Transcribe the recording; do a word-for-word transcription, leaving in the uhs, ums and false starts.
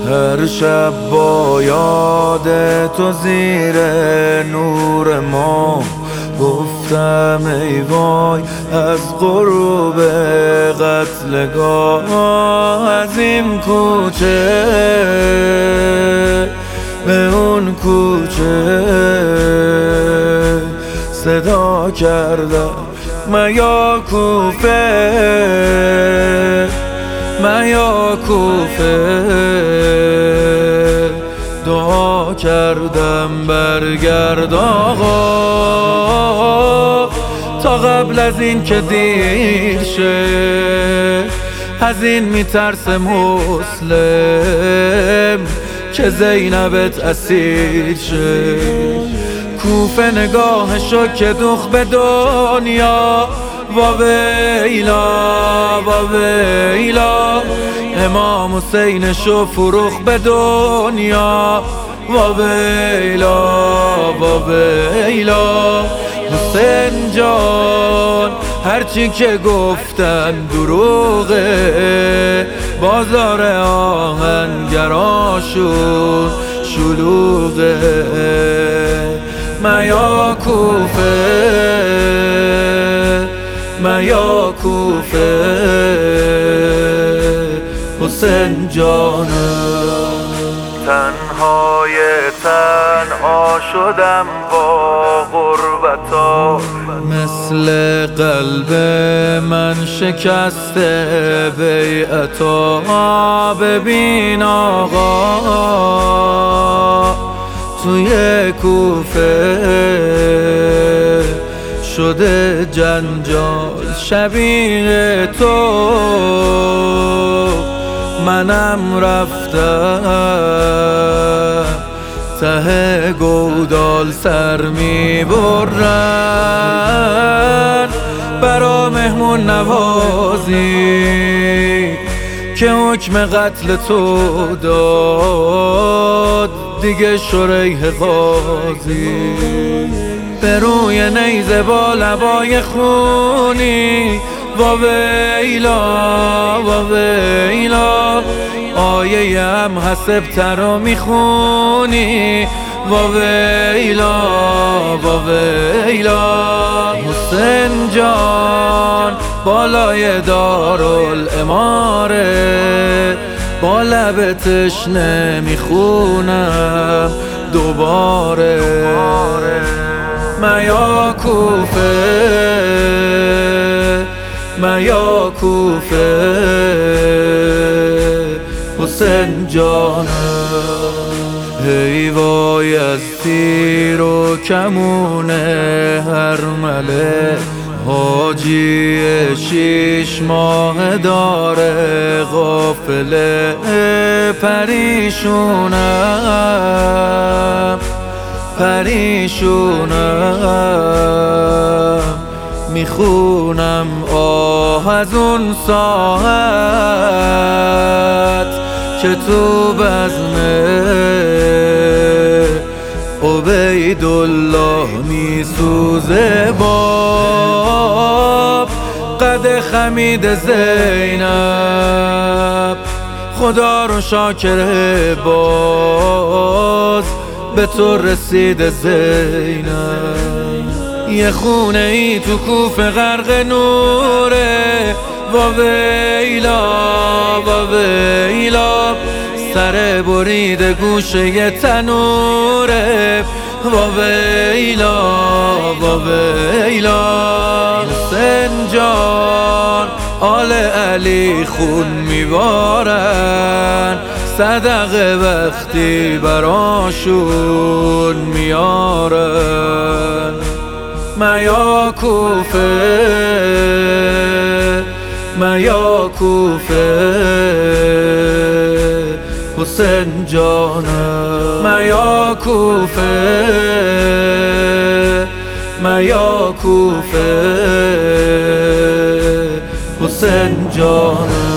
هر شب با یاد تو زیر نور ما گفتم ای وای از غروب قتلگاه، از این کوچه به اون کوچه صدا کردم میا کوفه میا کوفه، دعا کردم برگرد آقا تا قبل از این که دیر شه، از این میترسه مسلم که زینبت اسیر شه. کوفه نگاهشو که دوخ به دنیا، وا ویلا وا ویلا، امام حسینشو فروخ به دنیا، وا ویلا وا ویلا. حسین جان هرچی که گفتن دروغه، بازار آهنگراشون شلوغه. میا کوفه میا کوفه حسین جانم، تنهای تنها شدم با غربتا، مثل قلب من شکسته بیعتا. ببین آقا توی کوفه شده جنجال شبیه تو، منم رفتم ته گودال سر می برن برا مهمون نوازی که حکم قتل تو داد دیگه شریح قاضی. به روی نیزه با لبای خونی، وا ویلا وا ویلا، آیه ام حسب ترا میخونی، وا ویلا وا ویلا. حسین جان بالای دارالاماره، با لب تشنه میخونم دوباره. میا کوفه میا کوفه حسین جانم، ای وای از تیر و کمون هرمله، حاجی شیش ماه داره غافله. پریشونم پریشونم میخونم آه از اون ساعت که تو بزمه عبیدالله میسوزه باب قد خمید زینب. خدا رو شاکره باز به تو رسید زینب. یه خونه ای تو کوفه غرق نوره، وا ویلا وا ویلا، سر بریده گوشه یه تنوره، وا ویلا وا ویلا. حسین جان آل علی خون میبارن، صدقه وقتی براشون میارن. میا کوفه میا کوفه حسین جانم، میا کوفه میا کوفه حسین جانم.